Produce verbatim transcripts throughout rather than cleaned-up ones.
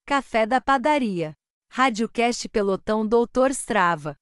Café da Padaria. Radiocast Pelotão doutor Strava.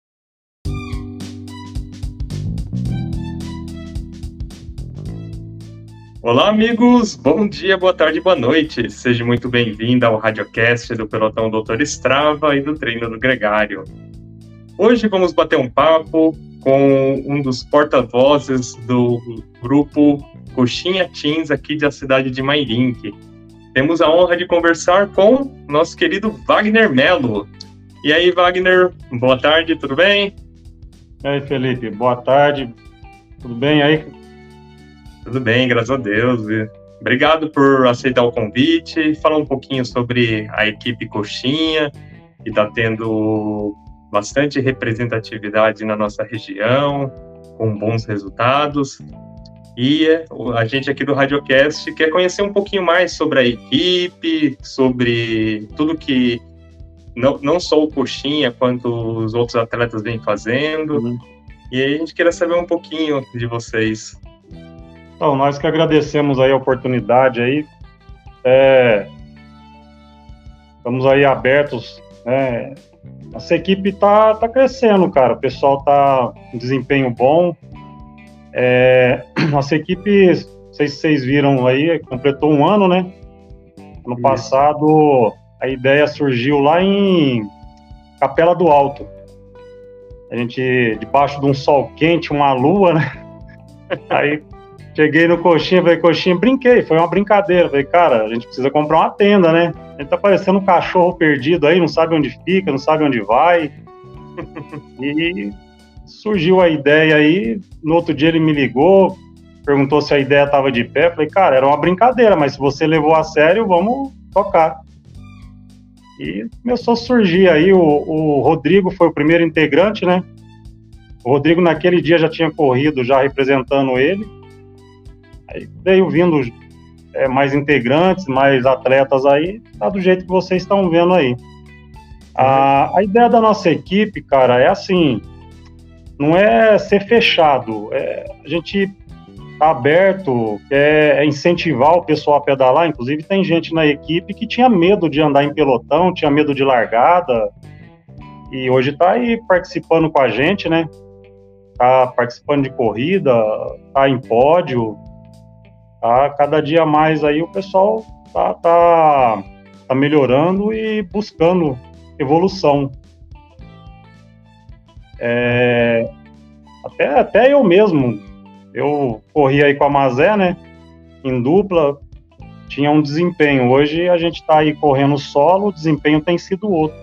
Olá, amigos! Bom dia, boa tarde, boa noite. Seja muito bem-vindo ao Radiocast do Pelotão doutor Strava e do Treino do Gregário. Hoje vamos bater um papo com um dos porta-vozes do grupo Coxinha Teens aqui da cidade de Mairinque. Temos a honra de conversar com nosso querido Wagner Melo. E aí, Wagner, boa tarde, tudo bem? E aí, Felipe, boa tarde, tudo bem aí? Tudo bem, graças a Deus. Obrigado por aceitar o convite, falar um pouquinho sobre a equipe Coxinha, que está tendo bastante representatividade na nossa região, com bons resultados. E a gente aqui do Radiocast quer conhecer um pouquinho mais sobre a equipe, sobre tudo que não, não só o Coxinha, quanto os outros atletas vêm fazendo. Uhum. E aí a gente queria saber um pouquinho de vocês. Então, nós que agradecemos aí a oportunidade aí. É, estamos aí abertos, né? Nossa equipe tá, tá crescendo, cara. O pessoal tá com desempenho bom. É, nossa equipe, não sei se vocês viram aí, completou um ano, né? Ano Isso. passado, a ideia surgiu lá em Capela do Alto. A gente, debaixo de um sol quente, uma lua, né? Aí, cheguei no Coxinha, falei, Coxinha, brinquei, foi uma brincadeira. Falei, cara, a gente precisa comprar uma tenda, né? A gente tá parecendo um cachorro perdido aí, não sabe onde fica, não sabe onde vai. E surgiu a ideia aí, no outro dia ele me ligou, perguntou se a ideia estava de pé. Falei, cara, era uma brincadeira, mas se você levou a sério, vamos tocar. E começou a surgir aí, o, o Rodrigo foi o primeiro integrante, né? O Rodrigo naquele dia já tinha corrido, já representando ele. Aí veio vindo é, mais integrantes, mais atletas aí, tá do jeito que vocês estão vendo aí. A, a ideia da nossa equipe, cara, é assim, não é ser fechado, é, a gente tá aberto, é, é incentivar o pessoal a pedalar. Inclusive tem gente na equipe que tinha medo de andar em pelotão, tinha medo de largada, e hoje tá aí participando com a gente, né? Tá participando de corrida, tá em pódio. Tá, cada dia mais aí o pessoal tá, tá, tá melhorando e buscando evolução. É, até, até eu mesmo, eu corri aí com a Mazé, né, em dupla, tinha um desempenho. Hoje a gente tá aí correndo solo, o desempenho tem sido outro.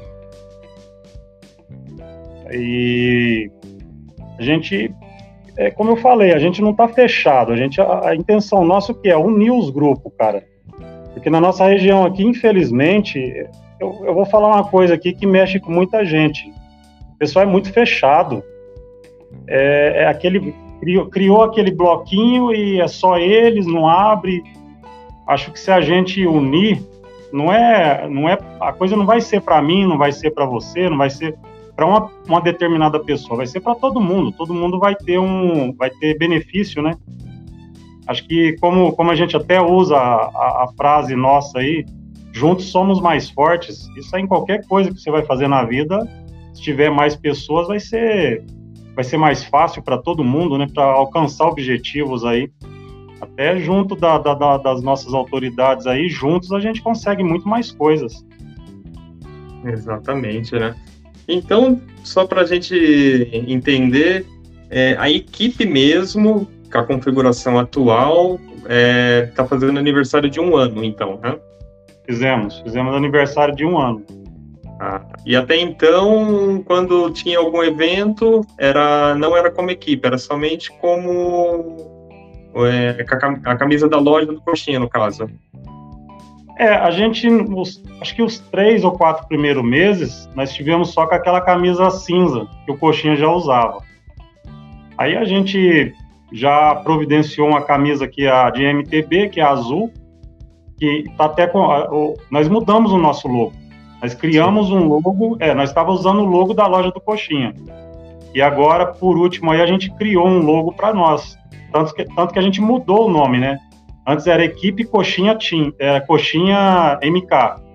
E a gente... É, como eu falei, a gente não tá fechado, a, gente, a, a intenção nossa o que é? Unir os grupos, cara. Porque na nossa região aqui, infelizmente, eu, eu vou falar uma coisa aqui que mexe com muita gente. O pessoal é muito fechado. É, é aquele, criou, criou aquele bloquinho e é só eles, não abre. Acho que se a gente unir, não é, não é, a coisa não vai ser para mim, não vai ser para você, não vai ser para uma, uma determinada pessoa, vai ser para todo mundo, todo mundo vai ter um, vai ter benefício, né? Acho que como, como a gente até usa a, a, a frase nossa aí, juntos somos mais fortes, isso aí em qualquer coisa que você vai fazer na vida, se tiver mais pessoas, vai ser, vai ser mais fácil para todo mundo, né? Para alcançar objetivos aí, até junto da, da, da, das nossas autoridades aí, juntos a gente consegue muito mais coisas. Exatamente, né? Então, só para a gente entender, é, a equipe mesmo, com a configuração atual, está é, fazendo aniversário de um ano, então, né? Fizemos, fizemos aniversário de um ano. Ah, e até então, quando tinha algum evento, era, não era como equipe, era somente como é, a camisa da loja do Coxinha, no caso. É, a gente, os, acho que os três ou quatro primeiros meses, nós tivemos só com aquela camisa cinza, que o Coxinha já usava. Aí a gente já providenciou uma camisa que é a de M T B, que é azul, que tá até com... O, nós mudamos o nosso logo. Nós criamos Sim. um logo, é, nós estávamos usando o logo da loja do Coxinha. E agora, por último, aí a gente criou um logo para nós. Tanto que, tanto que a gente mudou o nome, né? Antes era Equipe Coxinha Team, era Coxinha M K.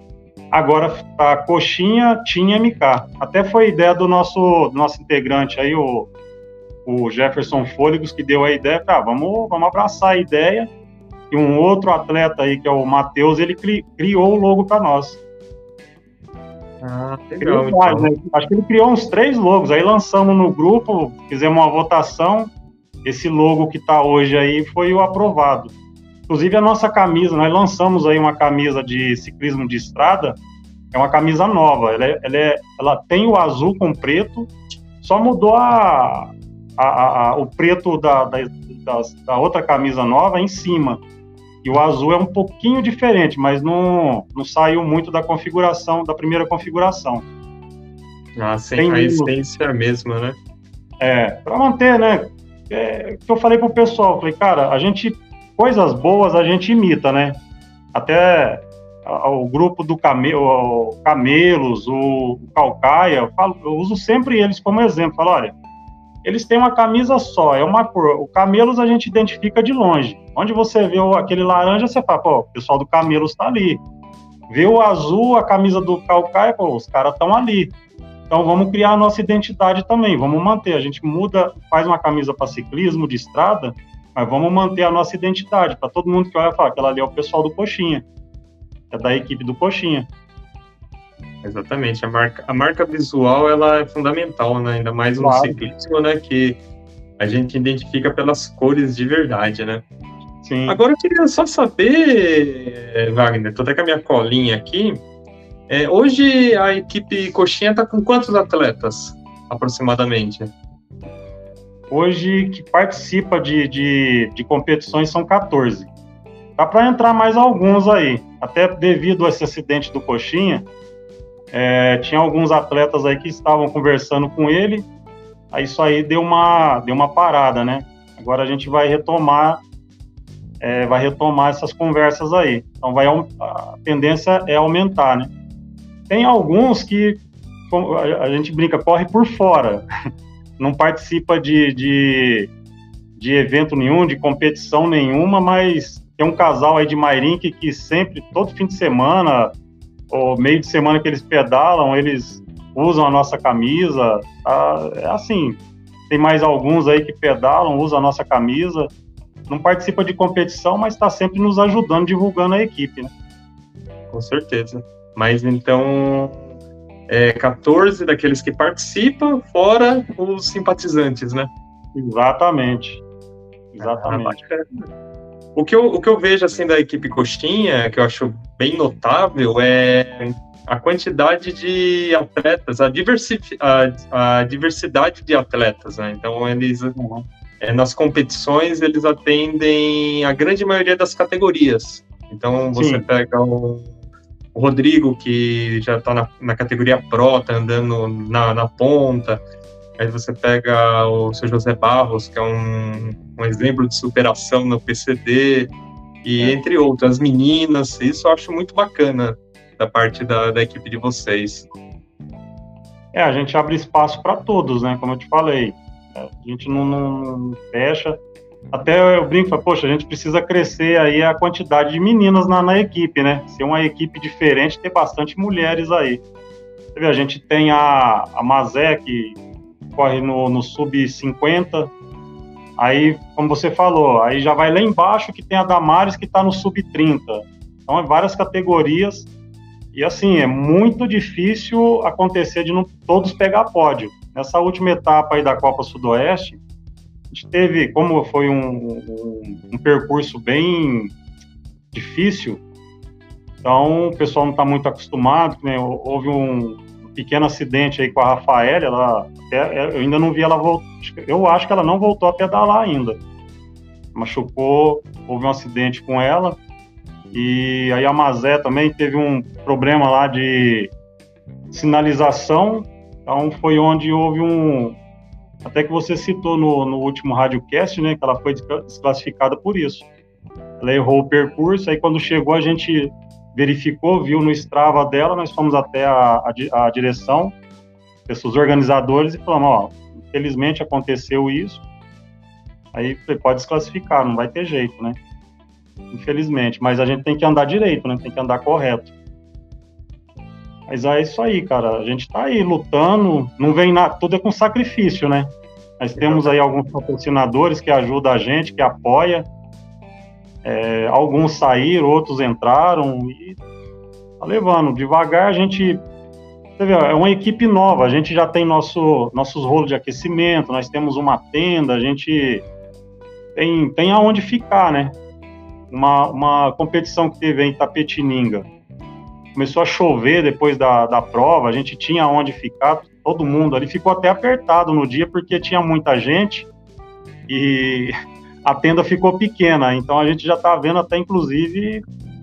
Agora tá Coxinha, Team M K. Até foi ideia do nosso, do nosso integrante aí, o, o Jefferson Fôlegos, que deu a ideia. Ah, vamos, vamos abraçar a ideia. E um outro atleta aí, que é o Matheus, ele cri, criou o logo para nós. Ah, legal, criou mais, então. né? Acho que ele criou uns três logos. Aí lançamos no grupo, fizemos uma votação. Esse logo que está hoje aí foi o aprovado. Inclusive a nossa camisa, nós lançamos aí uma camisa de ciclismo de estrada. É uma camisa nova. Ela, é, ela, é, ela tem o azul com preto, só mudou a, a, a, o preto da, da, da, da outra camisa nova em cima. E o azul é um pouquinho diferente, mas não, não saiu muito da configuração, da primeira configuração. Ah, sem a essência é a mesma, né? É, para manter, né? É, que eu falei pro pessoal, falei, cara, a gente, coisas boas a gente imita, né? Até a, o grupo do Came, o Camelos, o, o Calcaia, eu, falo, eu uso sempre eles como exemplo. Falo, olha, eles têm uma camisa só, é uma cor. O Camelos a gente identifica de longe. Onde você vê o, aquele laranja, você fala, pô, o pessoal do Camelos tá ali. Vê o azul, a camisa do Calcaia, pô, os caras estão ali. Então vamos criar a nossa identidade também, vamos manter. A gente muda, faz uma camisa para ciclismo de estrada, mas vamos manter a nossa identidade. Para todo mundo que olha, fala, aquela ali é o pessoal do Coxinha, é da equipe do Coxinha. Exatamente, a marca, a marca visual ela é fundamental, né? Ainda mais no Claro. ciclismo, né? Que a gente identifica pelas cores de verdade, né? Sim. Agora eu queria só saber, Wagner, tô até com a minha colinha aqui. É, hoje a equipe Coxinha está com quantos atletas, aproximadamente? Hoje, que participa de, de, de competições são quatorze. Dá para entrar mais alguns aí. Até devido a esse acidente do Coxinha, é, tinha alguns atletas aí que estavam conversando com ele, aí isso aí deu uma, deu uma parada, né? Agora a gente vai retomar, é, vai retomar essas conversas aí. Então vai, a tendência é aumentar, né? Tem alguns que a gente brinca, corre por fora, não participa de, de, de evento nenhum, de competição nenhuma, mas tem um casal aí de Mairinque que sempre, todo fim de semana, ou meio de semana que eles pedalam, eles usam a nossa camisa, tá? É assim, tem mais alguns aí que pedalam, usam a nossa camisa, não participa de competição, mas está sempre nos ajudando, divulgando a equipe, né? Com certeza. Mas então, é quatorze daqueles que participam, fora os simpatizantes, né? Exatamente. Exatamente. Ah, o, que eu, o que eu vejo assim da equipe Coxinha, que eu acho bem notável, é a quantidade de atletas, a, diversi a, a diversidade de atletas, né? Então, eles, uhum. é, nas competições, eles atendem a grande maioria das categorias. Então, você Sim. pega o O Rodrigo, que já está na, na categoria Pro, está andando na, na ponta. Aí você pega o seu José Barros, que é um, um exemplo de superação no P C D, e é. entre outras, as meninas. Isso eu acho muito bacana da parte da, da equipe de vocês. É, a gente abre espaço para todos, né? Como eu te falei. A gente não, não fecha. Até eu brinco, poxa, a gente precisa crescer aí a quantidade de meninas na, na equipe, né? Ser uma equipe diferente, ter bastante mulheres aí. Você vê, a gente tem a, a Mazé, que corre no, no sub cinquenta, aí, como você falou, aí já vai lá embaixo que tem a Damares, que está no sub trinta. Então, é várias categorias, e assim, é muito difícil acontecer de não todos pegar pódio. Nessa última etapa aí da Copa Sudoeste, a gente teve, como foi um, um, um percurso bem difícil, então o pessoal não está muito acostumado, né? Houve um pequeno acidente aí com a Rafaela, ela, eu ainda não vi ela voltar, eu acho que ela não voltou a pedalar ainda, machucou, houve um acidente com ela, e aí a Mazé também teve um problema lá de sinalização, então foi onde houve um... Até que você citou no, no último radiocast, né, que ela foi desclassificada por isso. Ela errou o percurso, aí quando chegou a gente verificou, viu no Strava dela, nós fomos até a, a, a direção, os organizadores, e falamos, ó, infelizmente aconteceu isso, aí pode desclassificar, não vai ter jeito, né? Infelizmente, mas a gente tem que andar direito, né? Tem que andar correto. Mas é isso aí, cara. A gente tá aí lutando, não vem nada, tudo é com sacrifício, né? Nós temos aí alguns patrocinadores que ajudam a gente, que apoia. É, alguns saíram, outros entraram e tá levando. Devagar a gente... Você vê, é uma equipe nova, a gente já tem nosso, nossos rolos de aquecimento, nós temos uma tenda, a gente tem, tem aonde ficar, né? Uma, uma competição que teve em Itapetininga, começou a chover depois da, da prova, a gente tinha aonde ficar, todo mundo ali, ficou até apertado no dia, porque tinha muita gente, e a tenda ficou pequena, então a gente já tá vendo até, inclusive,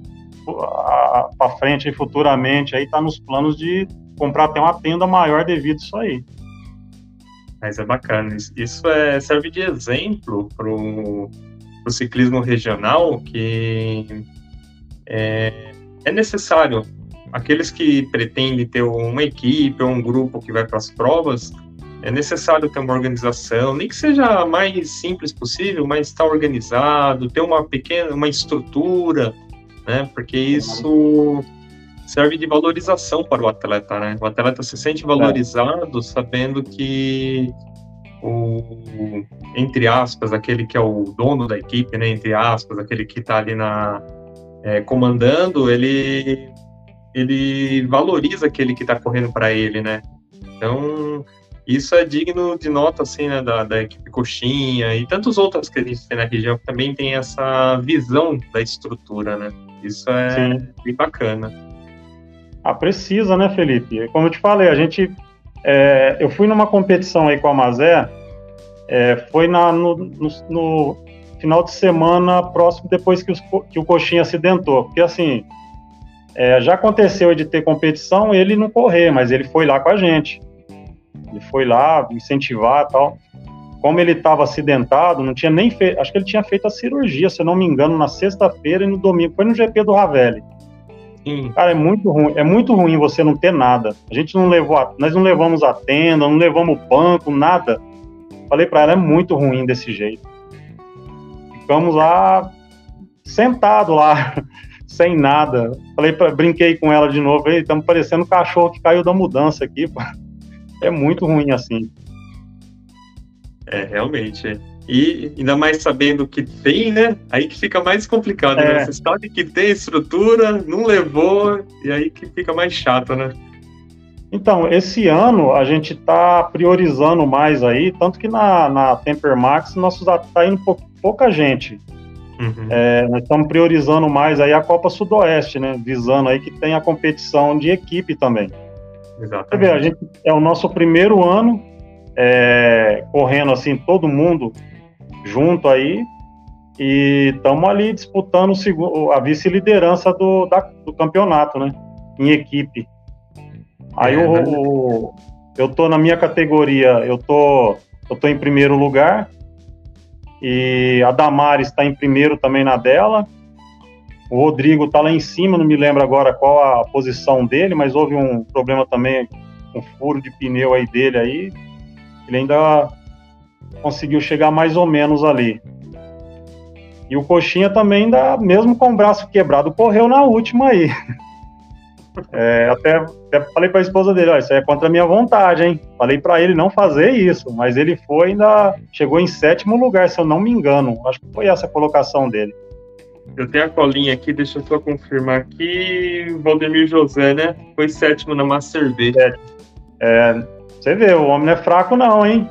para frente, aí, futuramente, aí tá nos planos de comprar até uma tenda maior devido a isso aí. Mas é bacana, isso é, serve de exemplo para o ciclismo regional, que é, é necessário, aqueles que pretendem ter uma equipe ou um grupo que vai para as provas, é necessário ter uma organização, nem que seja a mais simples possível, mas estar organizado, ter uma pequena, uma estrutura, né, porque isso serve de valorização para o atleta, né? O atleta se sente valorizado, é. sabendo que o, entre aspas, aquele que é o dono da equipe, né? Entre aspas, aquele que está ali na, é, comandando, ele, ele valoriza aquele que está correndo para ele, né? Então, isso é digno de nota, assim, né? Da, da equipe Coxinha e tantos outros que a gente tem na região que também tem essa visão da estrutura, né? Isso é Sim. bem bacana. Ah, precisa, né, Felipe? Como eu te falei, a gente... É, eu fui numa competição aí com a Mazé, é, foi na, no, no, no final de semana próximo, depois que, os, que o Coxinha acidentou. Porque, assim, é, já aconteceu de ter competição, ele não correr, mas ele foi lá com a gente. Ele foi lá incentivar e tal. Como ele estava acidentado, não tinha nem feito... Acho que ele tinha feito a cirurgia, se eu não me engano, na sexta-feira e no domingo. Foi no G P do Ravelli. Sim. Cara, é muito ruim, é muito ruim você não ter nada. A gente não levou, a, nós não levamos a tenda, não levamos o banco, nada. Falei pra ela, é muito ruim desse jeito. Ficamos lá, sentado lá, sem nada. Falei pra, brinquei com ela de novo, estamos parecendo um cachorro que caiu da mudança aqui. Pô. É muito ruim assim. É, realmente. E ainda mais sabendo que tem, né? Aí que fica mais complicado, é. né? Você sabe que tem estrutura, não levou, e aí que fica mais chato, né? Então, esse ano a gente tá priorizando mais aí, tanto que na, na Temper Max nossos tá indo pou, pouca gente. Uhum. É, nós estamos priorizando mais aí a Copa Sudoeste, né? Visando aí que tem a competição de equipe também. Exatamente. Você vê, a gente é o nosso primeiro ano é, correndo assim, todo mundo junto aí, e estamos ali disputando o, a vice-liderança do, da, do campeonato, né, em equipe. Aí é, o, né? o, eu tô na minha categoria, eu tô, eu tô em primeiro lugar, e a Damares está em primeiro também na dela, o Rodrigo tá lá em cima, não me lembro agora qual a posição dele, mas houve um problema também, um furo de pneu aí dele aí, ele ainda conseguiu chegar mais ou menos ali. E o Coxinha também, ainda, mesmo com o braço quebrado, correu na última aí. É, até, até falei para a esposa dele, ó, isso aí é contra a minha vontade, hein? Falei para ele não fazer isso, mas ele foi, ainda chegou em sétimo lugar, se eu não me engano. Acho que foi essa a colocação dele. Eu tenho a colinha aqui, deixa eu só confirmar aqui. Valdemir José, né? Foi sétimo na Master V. É, é, você vê, o homem não é fraco não, hein?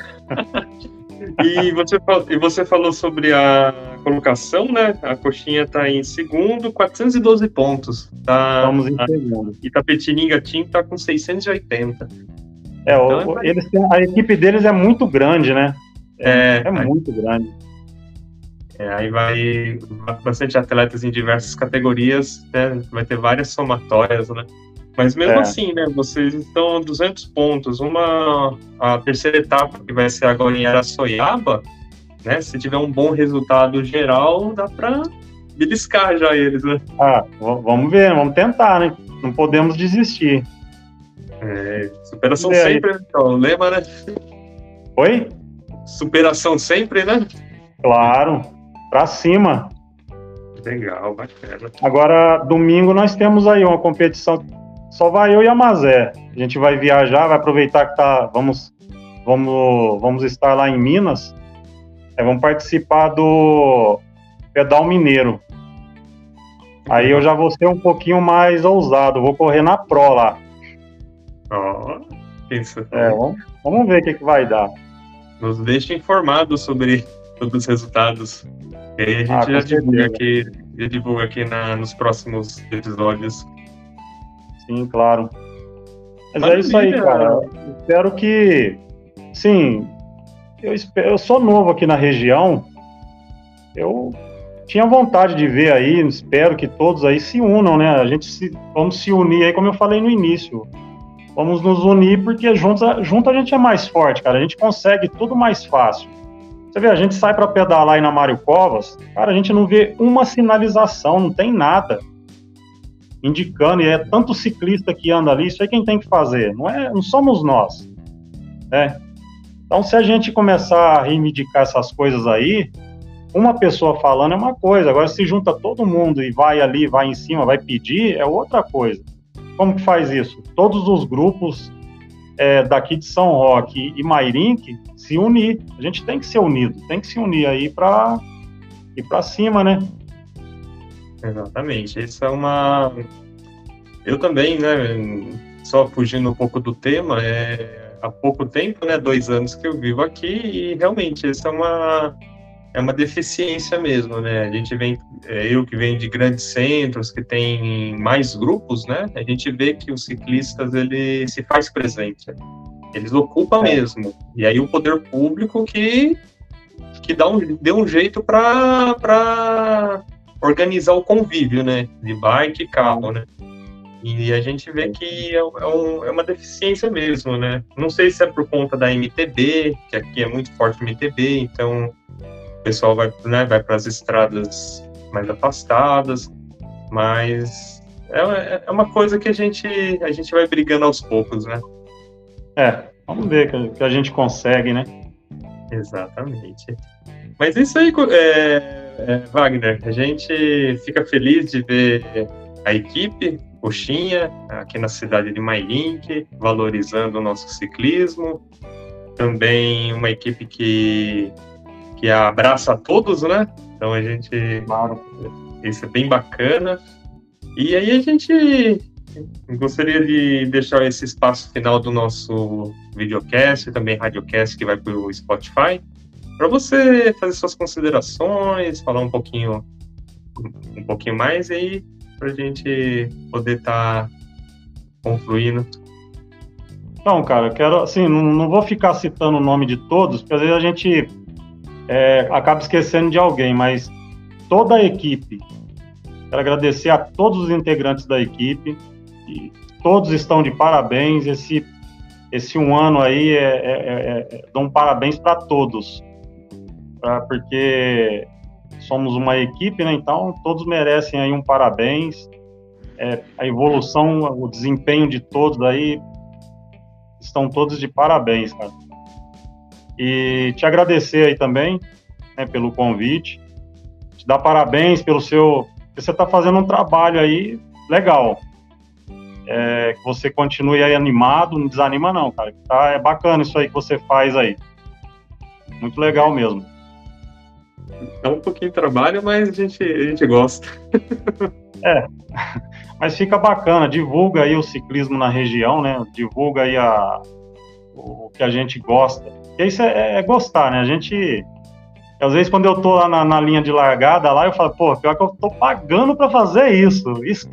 E você, e você falou sobre a colocação, né? A Coxinha está em segundo, quatrocentos e doze pontos. Tá, Estamos em segundo. A Itapetininga Team está com seiscentos e oitenta. É, então, o, é eles, a equipe deles é muito grande, né? É, é, é muito grande. É, aí vai bastante atletas em diversas categorias, né? Vai ter várias somatórias, né? Mas mesmo é. assim, né, vocês estão a duzentos pontos, uma, a terceira etapa que vai ser agora em Araçoiaba, né, se tiver um bom resultado geral, dá para beliscar já eles, né? Ah, vamos ver, vamos tentar, né, não podemos desistir. É, superação sempre, então, o lema, né? Oi? Superação sempre, né? Claro, pra cima. Legal, bacana. Agora, domingo nós temos aí uma competição. só vai eu e a Mazé. A gente vai viajar, vai aproveitar que tá, vamos, vamos, vamos estar lá em Minas, é, vamos participar do Pedal Mineiro. Aí eu já vou ser um pouquinho mais ousado, vou correr na Pro lá. Ó, isso. É, vamos, vamos ver o que, que vai dar. Nos deixe informados sobre, sobre os resultados. E aí a gente Ah, já, com divulga certeza. aqui, já divulga aqui na, nos próximos episódios. Sim, claro. Mas Maravilha. é isso aí, cara. Espero que, sim, eu, espero, eu sou novo aqui na região, eu tinha vontade de ver aí, espero que todos aí se unam, né? A gente se, vamos se unir aí, como eu falei no início. Vamos nos unir, porque juntos, junto a gente é mais forte, cara. A gente consegue tudo mais fácil. Você vê, a gente sai para pedalar aí na Mário Covas, cara, a gente não vê uma sinalização, não tem nada indicando, e é tanto ciclista que anda ali, isso aí quem tem que fazer, não, é, não somos nós, né? Então, se a gente começar a reivindicar essas coisas aí, uma pessoa falando é uma coisa, agora se junta todo mundo e vai ali, vai em cima, vai pedir, é outra coisa. Como que faz isso? Todos os grupos é, daqui de São Roque e Mairink se unir, a gente tem que ser unido, tem que se unir aí para ir para cima, né? Exatamente. Isso é uma... Eu também, né, só fugindo um pouco do tema, é... há pouco tempo, né, dois anos que eu vivo aqui, e realmente isso é uma, é uma deficiência mesmo, né, a gente vem, é, eu que venho de grandes centros, que tem mais grupos, né, a gente vê que os ciclistas, ele se faz presente, eles ocupam é. mesmo, e aí o poder público que, que dá um, deu um jeito para organizar o convívio, né, de bike e carro, né. E a gente vê que é, um, é uma deficiência mesmo, né? Não sei se é por conta da M T B, que aqui é muito forte a M T B, então o pessoal vai, né, vai para as estradas mais afastadas, mas é, é uma coisa que a gente, a gente vai brigando aos poucos, né? É, vamos ver que, que a gente consegue, né? Exatamente. Mas isso aí, é, é, Wagner, a gente fica feliz de ver a equipe Coxinha, aqui na cidade de Mairink, valorizando o nosso ciclismo. Também uma equipe que, que abraça a todos, né? Então a gente... Claro. Isso é bem bacana. E aí a gente gostaria de deixar esse espaço final do nosso videocast, também radiocast, que vai para o Spotify, para você fazer suas considerações, falar um pouquinho, um pouquinho mais e aí para a gente poder estar tá concluindo. Não, cara, eu quero, assim, não, não vou ficar citando o nome de todos, porque às vezes a gente é, acaba esquecendo de alguém, mas toda a equipe, quero agradecer a todos os integrantes da equipe, e todos estão de parabéns, esse, esse um ano aí, é, é, é, é, dou um parabéns para todos, pra, porque... somos uma equipe, né? Então todos merecem aí um parabéns. É, a evolução, o desempenho de todos aí estão todos de parabéns, cara. E te agradecer aí também, né, pelo convite. Te dar parabéns pelo seu... Você está fazendo um trabalho aí legal. É, que você continue aí animado, não desanima não, cara. Tá, é bacana isso aí que você faz aí. Muito legal mesmo. É um pouquinho de trabalho, mas a gente, a gente gosta. É, mas fica bacana, divulga aí o ciclismo na região, né? Divulga aí a, o que a gente gosta. E isso é, é gostar, né? A gente, às vezes quando eu tô lá na, na linha de largada, lá eu falo, pô, pior que eu tô pagando pra fazer isso. Isso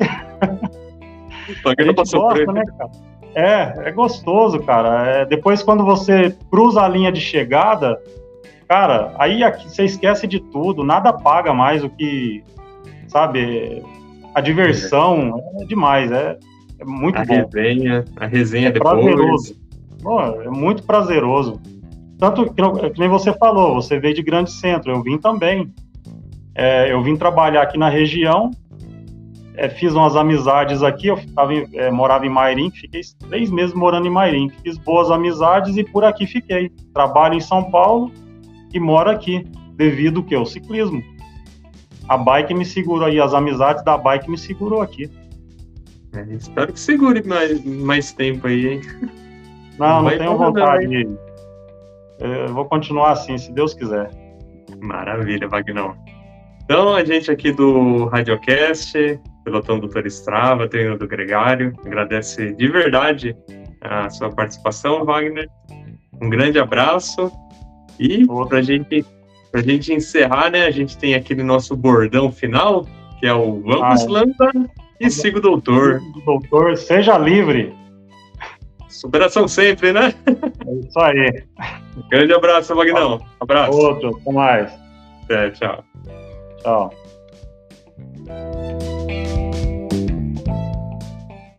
Pagando pra sofrer, gosta, né, cara? É, é gostoso, cara. É, depois quando você cruza a linha de chegada, cara, aí aqui você esquece de tudo, nada paga mais o que, sabe, a diversão é, é demais, é, é muito a bom. Resenha, a resenha é depois. Prazeroso. Pô, é muito prazeroso. Tanto que, que nem você falou, você veio de grande centro, eu vim também. É, eu vim trabalhar aqui na região, é, fiz umas amizades aqui, eu tava, é, morava em Mairink, fiquei três meses morando em Mairink, fiz boas amizades e por aqui fiquei. Trabalho em São Paulo e moro aqui, devido ao que? O ciclismo. A bike me segurou aí, as amizades da bike me segurou aqui. É, espero que segure mais, mais tempo aí, hein? Não, não, vai tenho vontade. Eu vou continuar assim, se Deus quiser. Maravilha, Vagnão. Então, a gente aqui do Radiocast, Pelotão Doutor Strava, treino do Gregário, agradece de verdade a sua participação, Wagner. Um grande abraço. E para gente, a gente encerrar, né, a gente tem aquele nosso bordão final, que é o Vamos ah, Lambda e siga o doutor. Doutor, seja livre. Superação sempre, né? É isso aí. Grande abraço, Vagnão. Abraço. Outro, até mais. Até, tchau. Tchau.